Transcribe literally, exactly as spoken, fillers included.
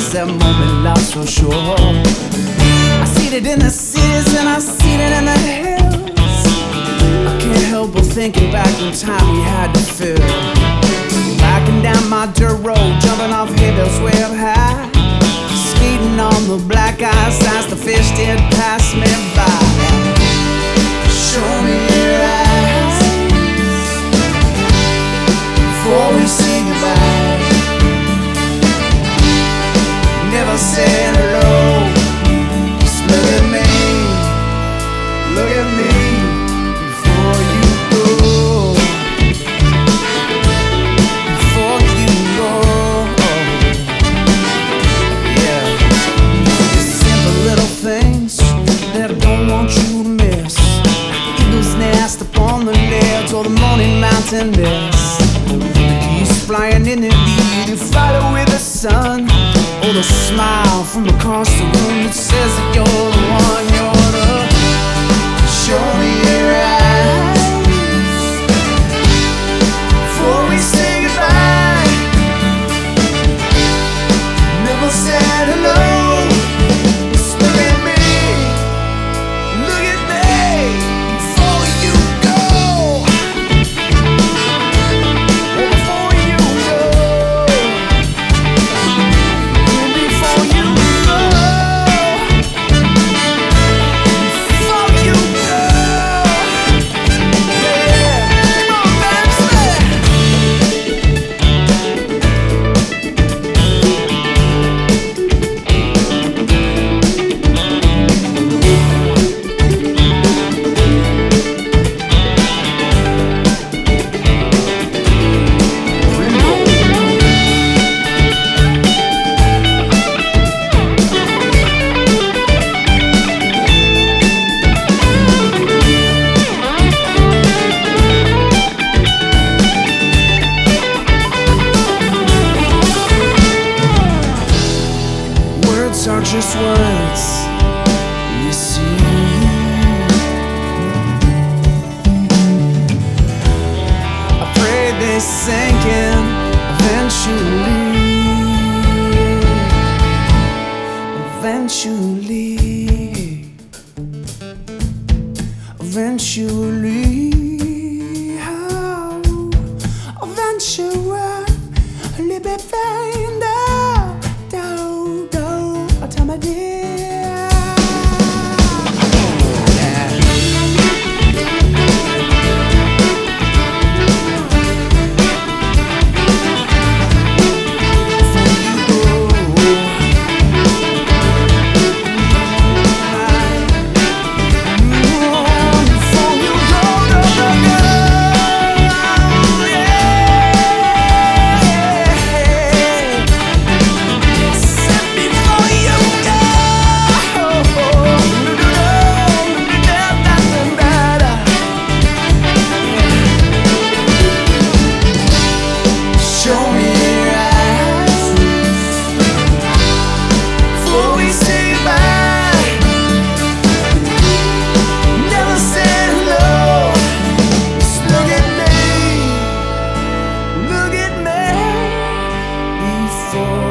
miss that moment, lost for sure. I seen it in the cities and I seen it in the hills. I can't help but thinking back in time we had to fill. Backing down my dirt road, jumping off hills way up high, skating on the black ice as the fish did pass me by. Show me your eyes before we say goodbye. Never said hello, just look at me, look at me before you go, before you go. Yeah, simple little things that I don't want you to miss. The eagle's nest upon the ledge or the morning mountain mist. The geese flying in the air, you follow with the sun. Or the smile from across the room that says that you're the one, you're the. Show me your eyes before we say goodbye. Never said hello, just look at me, look at me before you go, before you go. Are just words, you see. I pray they sink in eventually, eventually, eventually, oh, eventually be found out. My dear, for